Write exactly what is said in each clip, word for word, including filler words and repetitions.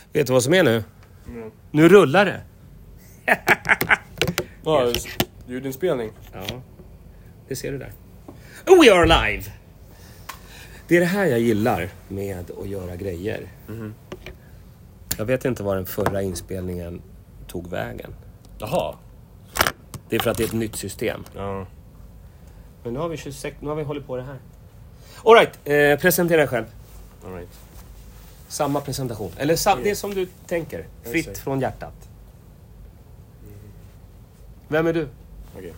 Vet du vad som är nu? Mm. Nu rullar det. Ja, ljudinspelning. Ja, det ser du där. We are live! Det är det här jag gillar med att göra grejer. Mm. Jag vet inte var den förra inspelningen tog vägen. Jaha. Det är för att det är ett nytt system. Ja. Men nu har vi tjugosex, nu har vi hållit på det här. All right, eh, presentera dig själv. All right. Samma presentation. Eller sam- det som du tänker. Fritt Exakt. från hjärtat. Vem är du? Okej.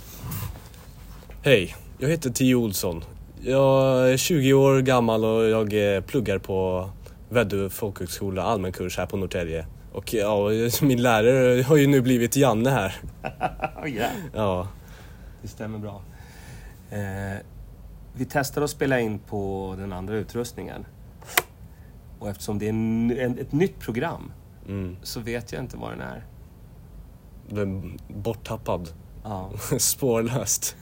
Hej, jag heter Tio Olsson. Jag är tjugo år gammal och jag eh, pluggar på Väddö folkhögskola allmänkurs här på Norrtälje. Och ja, min lärare har ju nu blivit Janne här. Oh, yeah. Ja. Det stämmer bra. Eh, vi testar att spela in på den andra utrustningen. Och eftersom det är en, en, ett nytt program Mm. så vet jag inte var den är. Den borttappad. Ja. Spårlöst.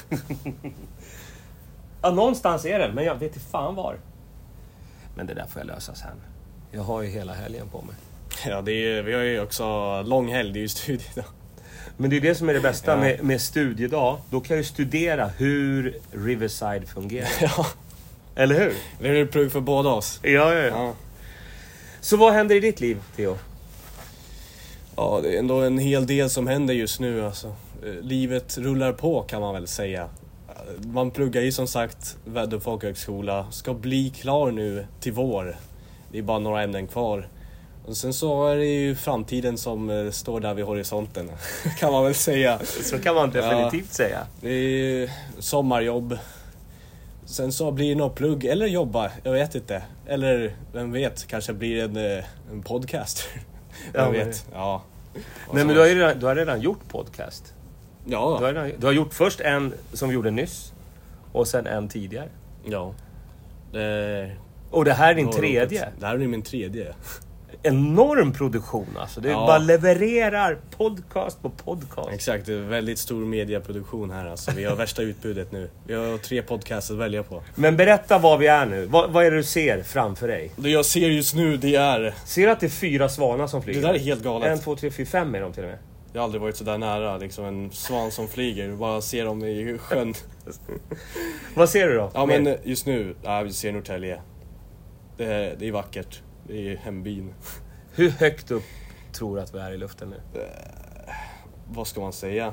Ja, någonstans är den, men jag vet inte fan var. Men det där får jag lösa sen. Jag har ju hela helgen på mig. Ja, det är, vi har ju också lång helg, det är ju studiedag. Men det är det som är det bästa Ja. med, med studiedag. Då kan jag ju studera hur Riverside fungerar. Ja, Eller hur? det är ju plugg för båda oss. Ja, ja, ja. Ja. Så vad händer i ditt liv, Theo? Ja, det är ändå en hel del som händer just nu alltså. Eh, Livet rullar på kan man väl säga. Eh, Man pluggar ju som sagt Väddö folkhögskola. Ska bli klar nu till vår. Det är bara några ämnen kvar. Och sen så är det ju framtiden som eh, står där vid horisonten. Kan man väl säga. Så kan man definitivt säga. Det är sommarjobb. Sen så blir det något plugg eller jobba, jag vet inte. Eller vem vet, kanske blir det en, eh, en podcast. Ja, Jag men- vet, ja. Nej, men du har ju redan, du har redan gjort podcast. Du Ja, har, redan, du har gjort först en som vi gjorde nyss. Och sen en tidigare. ja. Det, Och det här är din det var tredje. roligt. Det här är min tredje. Enorm produktion alltså. Det Ja. bara levererar podcast på podcast. Exakt, det är väldigt stor mediaproduktion här alltså. Vi har värsta utbudet nu. Vi har tre podcasts att välja på. Men berätta var vi är nu. Vad, vad är det du ser framför dig? Det jag ser just nu, det är... Ser du att det är fyra svanar som flyger? Det där är helt galet. En, två, tre, fyra, fem är de till och med. Jag har aldrig varit så där nära, liksom en svan som flyger. Du bara ser dem i sjön. Vad ser du då? Ja, Mer? men just nu, ja, vi ser Norrtälje. Det är, det är vackert. Det är hembyn. Hur högt upp tror du att vi är i luften nu? Vad ska man säga?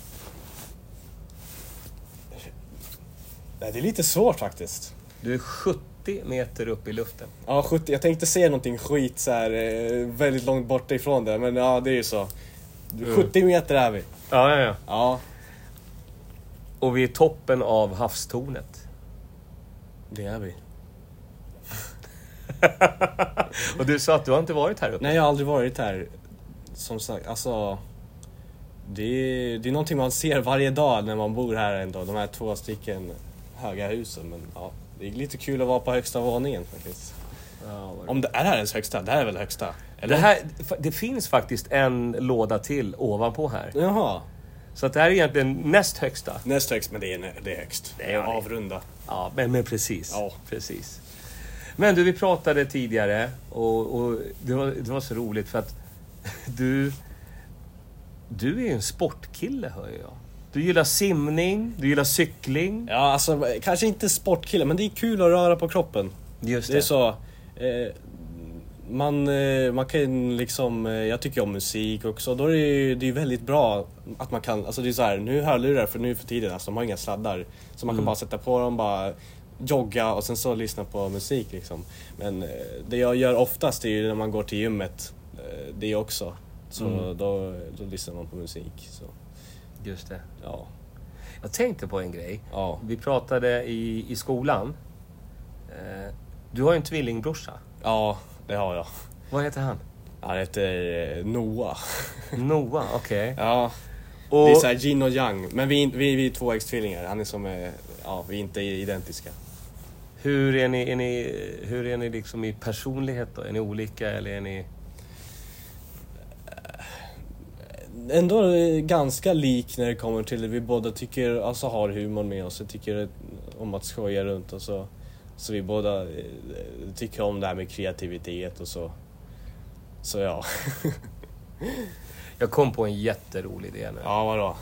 Nej, det är lite svårt faktiskt. Du är sjuttio meter upp i luften. Ja, sjuttio. Jag tänkte säga någonting skit så här, eh, väldigt långt bort ifrån det. Men ja, det är ju så. sjuttio meter är vi. Ja, ja, ja. Ja, Och vi är toppen av havstornet. det är vi. Och du sa att du har inte varit här uppe. Nej, jag har aldrig varit här. Som sagt, alltså... Det är, det är någonting man ser varje dag när man bor här ändå. De här två stycken höga husen. Men ja, det är lite kul att vara på högsta våningen faktiskt. Ja, vad Om det är här ens högsta, det här är väl högsta? Eller? det, här, det finns faktiskt en låda till ovanpå här. Jaha. Så att det här är egentligen näst högsta. Näst högst, men det är, det är högst. Det är Ja, det- avrunda. Ja, men, men precis. Ja. precis. Men du, vi pratade tidigare och, och det, var, det var så roligt för att du, du är en sportkille, hör jag. Du gillar simning, du gillar cykling. Ja, alltså kanske inte sportkille, men det är kul att röra på kroppen. Just Det är så... Eh, man, eh, man kan liksom... Eh, jag tycker om musik också. Då är det ju det är väldigt bra att man kan... Alltså det är så här, nu hörlurar för nu för tiden, alltså de har inga sladdar. Så man kan Mm. bara sätta på dem, bara jogga och sen så lyssna på musik liksom. Men eh, det jag gör oftast är ju när man går till gymmet. Eh, det också. Så Mm. då, då lyssnar man på musik. Så, Just det. ja. Jag tänkte på en grej. Ja. Vi pratade i, i skolan. Eh, du har ju en tvillingbrorsa. Ja, det har jag. Vad heter han? Han heter eh, Noah. Noah, okej. Ja. Och Det är så här yin och yang. Men vi, vi, vi är två äggstvillingar. Han är som... eh, Ja, vi är inte identiska. hur är ni, är ni, hur är ni liksom i personlighet då? Är ni olika eller är ni... Ändå eh, ganska lik när det kommer till det. Vi båda tycker, alltså har humor med oss. Vi tycker om att skoja runt och så. Så vi båda eh, tycker om det här med kreativitet och så. Så ja. Jag kom på en jätterolig idé nu. Ja, vadå?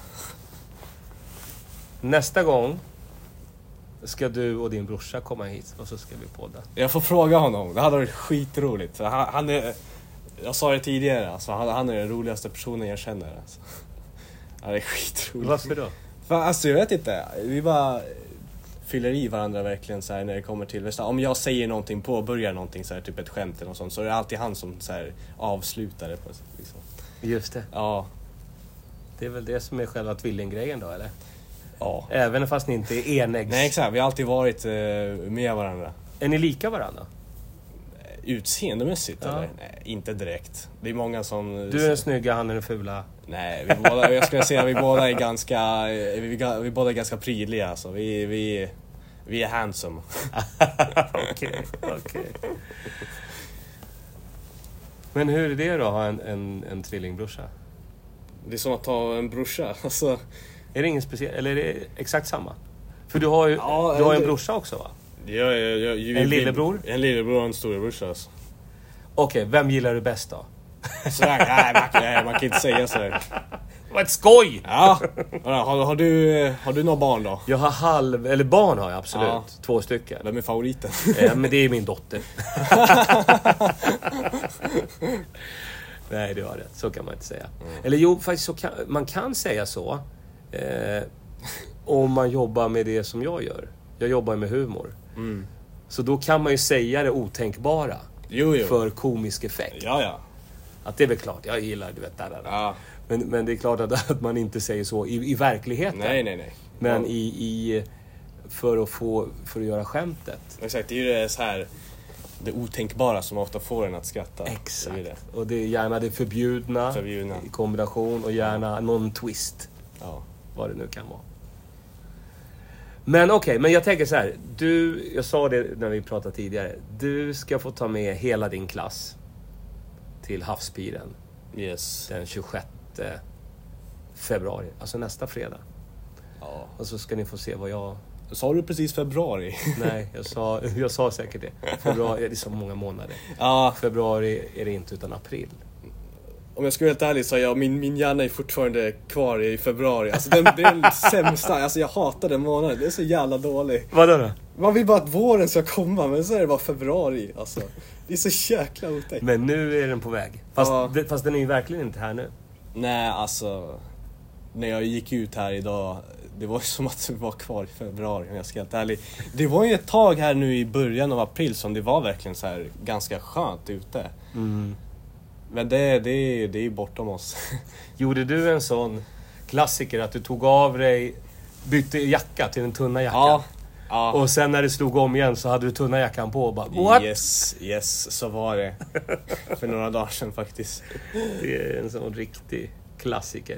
Nästa gång ska du och din brorsa komma hit och så ska vi podda. Jag får fråga honom. Det hade varit skitroligt. Han, han är, jag sa det tidigare, alltså, han, han är den roligaste personen jag känner. Alltså. Han är skitroligt. Varför då? För, alltså jag vet inte. Vi bara fyller i varandra verkligen så här, när det kommer till. Om jag säger någonting, påbörjar någonting så här, typ ett skämt eller något sånt, så är det alltid han som så här, avslutar det på, liksom. Just det. Ja. Det är väl det som är själva tvillinggrejen då, eller? Ja. Även fast ni inte är enäggs. Nej, exakt. Vi har alltid varit eh, med varandra. Är ni lika varandra? Utseendemässigt, Ja. eller? Nej, inte direkt. Det är många som... Du är den snygga, han är den fula. Nej, vi båda, jag skulle säga att vi båda är ganska... Vi, vi båda är ganska prydliga, alltså. Vi, vi, vi är handsome. Okej, okej. Men hur är det då att ha en, en, en tvillingbrorsa? Det är som att ta en brorsa, alltså... Är det ingen speciell, eller är det exakt samma? För du har ju Ja, du har en det- brorsa också, va? Jag, jag, jag, jag, En lillebror? En lillebror och en storebrorsa, alltså. Okej, vem gillar du bäst då? Så där, nej, man, kan- nej, man kan inte säga så här. Det var ett skoj! Ja, har, har, du, har du några barn då? Jag har halv, eller barn har jag absolut. Ja. Två stycken. Vem är favoriten? Eh, men det är min dotter. Nej, du har rätt. Så kan man inte säga. Mm. Eller jo, faktiskt så kan, man kan säga så. Eh, om man jobbar med det som jag gör. Jag jobbar med humor. Mm. Så då kan man ju säga det otänkbara. Jo, jo. För komisk effekt. Ja, ja. Att det är väl klart, jag gillar, du vet, där, där. Ja. Men, men det är klart att, att man inte säger så i, i verkligheten. Nej, nej, nej. Men Ja. i, i, för, att få, för att göra skämtet. Exakt, det är ju det så här... Det otänkbara som ofta får en att skratta. Exakt. Det är det. Och det är gärna det förbjudna, Förbjudna. i kombination och gärna någon twist. Ja. Vad det nu kan vara. Men okej, okay, men jag tänker så här. Du, jag sa det när vi pratade tidigare. Du ska få ta med hela din klass till Havspiren Yes. den tjugosjätte februari. Alltså nästa fredag. Ja. Och så ska ni få se vad jag... Sa du precis februari? Nej, jag sa, jag sa säkert det. Februari, det är så många månader. Ja. Februari är det inte, utan april. Om jag ska vara helt ärlig så är jag, min, min hjärna är fortfarande kvar i februari. Alltså den, det är den sämsta. Alltså jag hatar den månaden. Det är så jävla dålig. Vadå då? Man vill bara att våren ska komma, men så är det bara februari. Alltså, det är så jäkla otäckt. Men nu är den på väg. Fast, Ja. det, fast den är ju verkligen inte här nu. Nej, alltså... När jag gick ut här idag, det var som att vi var kvar i februari, om jag ska vara helt ärlig. Det var ju ett tag här nu i början av april som det var verkligen så här ganska skönt ute. Mm. Men det, det, det är ju bortom oss. Gjorde du en sån klassiker att du tog av dig, bytte jacka till den tunna jackan? Ja. Ja. Och sen när det slog om igen så hade du tunna jackan på och bara what? Yes, yes, så var det. För några dagar sedan faktiskt. Det är en sån riktig klassiker.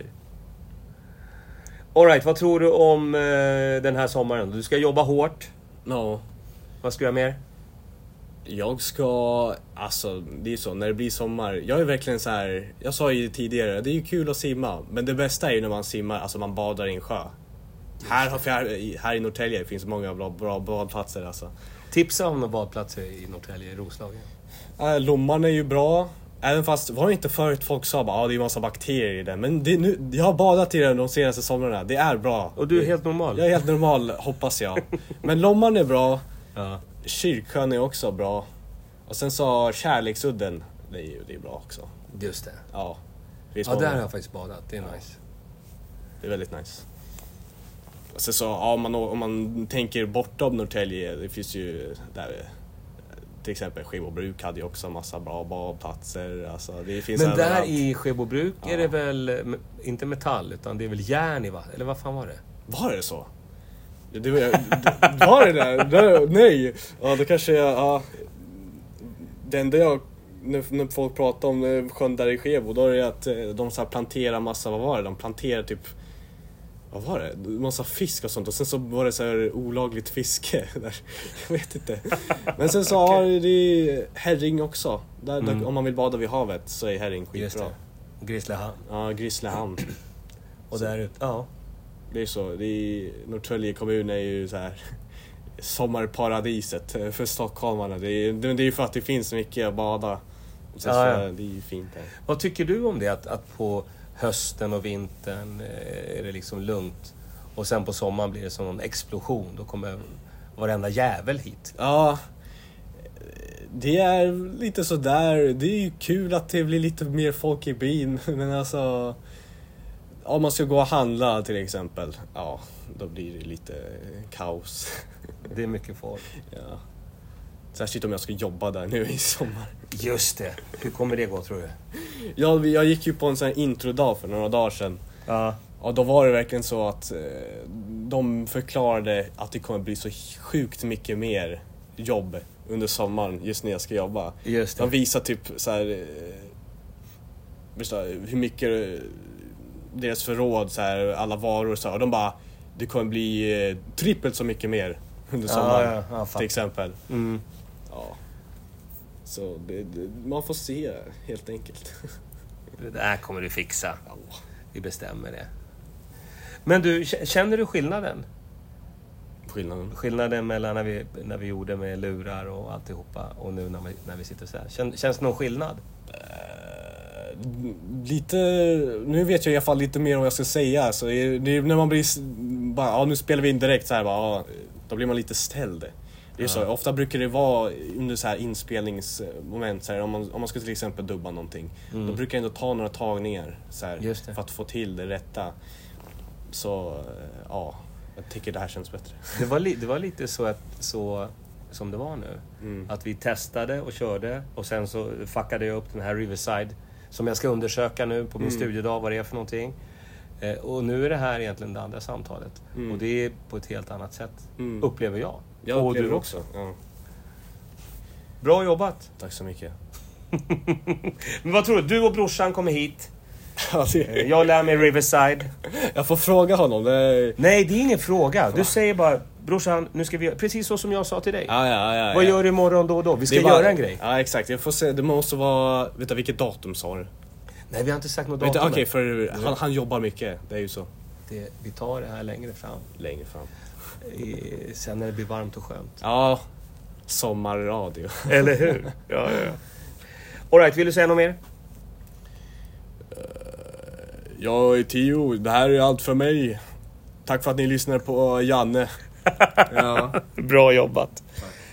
All right, vad tror du om eh, den här sommaren? Du ska jobba hårt. No. Vad ska du göra mer? Jag ska, alltså det är så, när det blir sommar, jag är verkligen så här. Jag sa ju tidigare, det är ju kul att simma, men det bästa är ju när man simmar, alltså man badar i en sjö. Här, har- här, här i Norrtälje finns många bra, bra badplatser alltså. Tipsa om några badplatser i Norrtälje, i Roslagen. Äh, Lomman är ju bra, även fast, var det inte förut folk sa bara, ah, det är en massa bakterier i den, men det, är nu, jag har badat i den de senaste somrarna, det är bra. Och du är helt normal? Jag är helt normal, hoppas jag. Men Lomman är bra. Ja. Kyrksjön är också bra. Och sen så Kärleksudden, det är ju det är bra också. Just det. Ja, det är, Ja, där har jag faktiskt badat. Det är nice. det är väldigt nice. Och sen så, ja, om, man, om man tänker bortom Norrtälje, det finns ju där, till exempel Skebobruk hade ju också en massa bra badplatser. Alltså, det finns Men där överallt. i Skebobruk Ja. är det väl, eh, inte metall, utan det är väl järn i, va? Eller vad fan var det? Var det så? Det var, det, var det där? där? Nej! Ja, då kanske jag... Ja, det enda jag... När, när folk pratar om eh, sjön där i Skebo, då är det att eh, de så här planterar massa... Vad var det? De planterar typ... Vad var det? Massa fisk och sånt. Och sen så var det så här olagligt fiske där. Jag vet inte. Men sen så har det är Herring också. Där, Mm. där, om man vill bada vid havet så är Herring Just skitbra. det. Grisslehamn. Ja, Grisslehamn. Och Så- där ute, ja. Det är så, det är, Norrtälje kommun är ju så här sommarparadiset för stockholmarna. Det är, det är ju för att det finns så mycket att bada. Så, Ja, så ja. det är ju fint där. Vad tycker du om det? Att, att på hösten och vintern eh, är det liksom lugnt. Och sen på sommaren blir det som en explosion. Då kommer varenda jävel hit. Ja, det är lite sådär. Det är ju kul att det blir lite mer folk i byn. Men alltså, om man ska gå och handla till exempel, ja, då blir det lite kaos. Det är mycket folk. Ja. Särskilt om jag ska jobba där nu i sommar. Just det. Hur kommer det gå, tror du? Jag, jag gick ju på en sån här introdag för några dagar sedan. Ja. Och då var det verkligen så att eh, de förklarade att det kommer bli så sjukt mycket mer jobb under sommaren just när jag ska jobba. Just det. De visar typ så här, eh, hur mycket eh, deras förråd, så här, alla varor så här, och de bara, det kommer bli eh, trippelt så mycket mer under sommaren, ja, ja, till exempel. Mm. Ja. Så det, det, man får se helt enkelt. Det där kommer du fixa. Vi bestämmer det. Men du, känner du skillnaden? Skillnaden? Skillnaden mellan när vi, när vi gjorde med lurar och alltihopa och nu när vi, när vi sitter så här. Känns, känns det någon skillnad? Uh, lite, nu vet jag i alla fall lite mer om vad jag ska säga. Så det, det, när man blir bara, ja, nu spelar vi in direkt så här, bara, ja, då blir man lite ställd. Det är ja. så, ofta brukar det vara under så här inspelningsmoment så här, om man om man ska till exempel dubba någonting, mm. då brukar jag ändå ta några tagningar så här, för att få till det rätta. Så ja, jag tycker det här känns bättre. Det var, li- det var lite så, att, så som det var nu. Mm. Att vi testade och körde och sen så fuckade jag upp den här Riverside som jag ska undersöka nu på min mm. studiedag, vad det är för någonting. Eh, och nu är det här egentligen det andra samtalet. Mm. Och det är på ett helt annat sätt, mm. upplever jag. Jag och du du också. Ja. Bra jobbat. Tack så mycket. Men vad tror du? Du och brorsan kommer hit. Ja, det... Jag lär mig Riverside. Jag får fråga honom. Det är... Nej, det är ingen fråga. Du säger bara, brorsan, nu ska vi göra precis så som jag sa till dig. Ja, ja, ja, vad ja. gör du imorgon då och då? Vi ska bara... göra en grej. Ja, exakt. Jag får se. Det måste vara... Vet du vilket datum sa du? Nej, vi har inte sagt något datum. Okej, okay, för han, han jobbar mycket. Det är ju så. Det, vi tar det här längre fram. Längre fram. I, sen när det blir varmt och skönt. Ja, sommarradio. Eller hur? Ja, ja, ja. All right, vill du säga något mer? Jag är Tio, det här är allt för mig. Tack för att ni lyssnar på Janne. Ja. Bra jobbat. Tack.